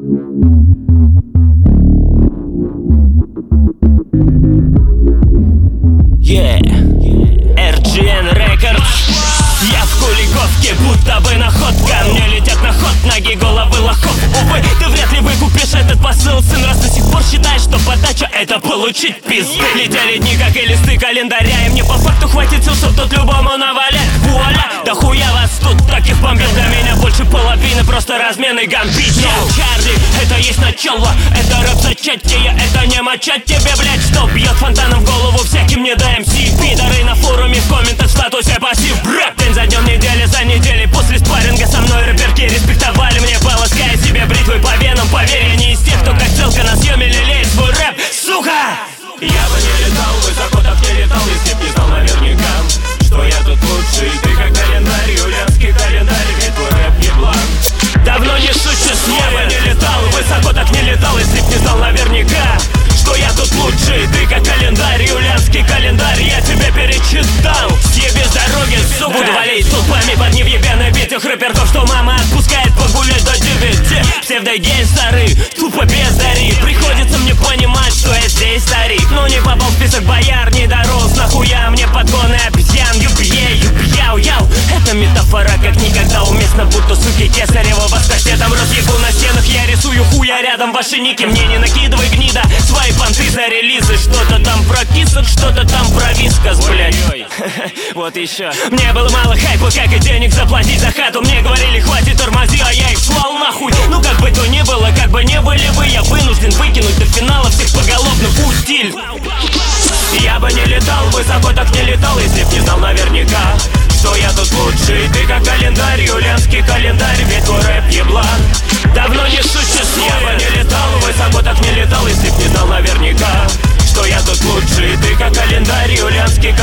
RGN Records. Я в Куликовке, будто бы находка. Мне летят на ход ноги, головы лохов. Увы, ты вряд ли выкупишь этот посыл, сын, раз до сих пор считаешь, что подача — это получить пизды. Летели дни, как и листы календаря, и мне по факту хватит сил, чтоб тут любому навалять. Вуаля, да хуя вас тут таких бомбил. Для меня больше половины просто разменный гамбит. Чарли, это есть начало, это рэп зачатие, это не мочать тебе, блять, что бьет фонтаном в голову всяким не до МС. Пидоры на форуме, в комментах, в статусе пассив. День за днем, неделя за неделей. После спарринга со мной рэперки респектовали мне, полоская себе бритвой по венам. Поверь, я не из тех, кто как целка на съеме лелеет свой рэп, сука! Я бы не летал, высоко так не летал, если б не знал наверняка, что я тут лучший. Ты как календарь, юлианский календарь, ведь твой рэп еблан. Давно не шучу, я бы не летал, высоко так не летал, если б не знал наверняка, что я тут лучший. Ты как календарь, юлианский календарь, я тебе перечитал. Съеби с дороги, сука. Буду валить толпами под невъебенной битых рэперков, что мама отпускает погулять до 9. Псевдогейстеры, тупо бездари. Приходится мне понимать, что я здесь старик. Но не попал в список бояр, не дорос. Нахуя мне подгоны обезьян, яу. Это метафора как никогда уместно, будто суки Кесарева в кассетом разъебу на стенах. Я рисую хуя рядом, ваши ники мне не накидывай, гнида. Свои понты за релизы, что-то там про кисок, что-то там про вискас, блядь. Вот еще. Мне было мало хайпа, как и денег заплатить за хату. Мне говорили, хватит тормози, а я их слал нахуй. Ну как бы то ни было, как бы не были вы, я вынужден выкинуть до финала всех поголовно в утиль. Я бы не летал, высоко так не летал, если б не знал наверняка, что я тут лучший. Ты как календарь, юлианский календарь, ведь твой рэп еблан. Давно не шучу, я бы не летал, высоко так не летал, если б не знал наверняка, что я тут лучший. Ты как календарь, юлианский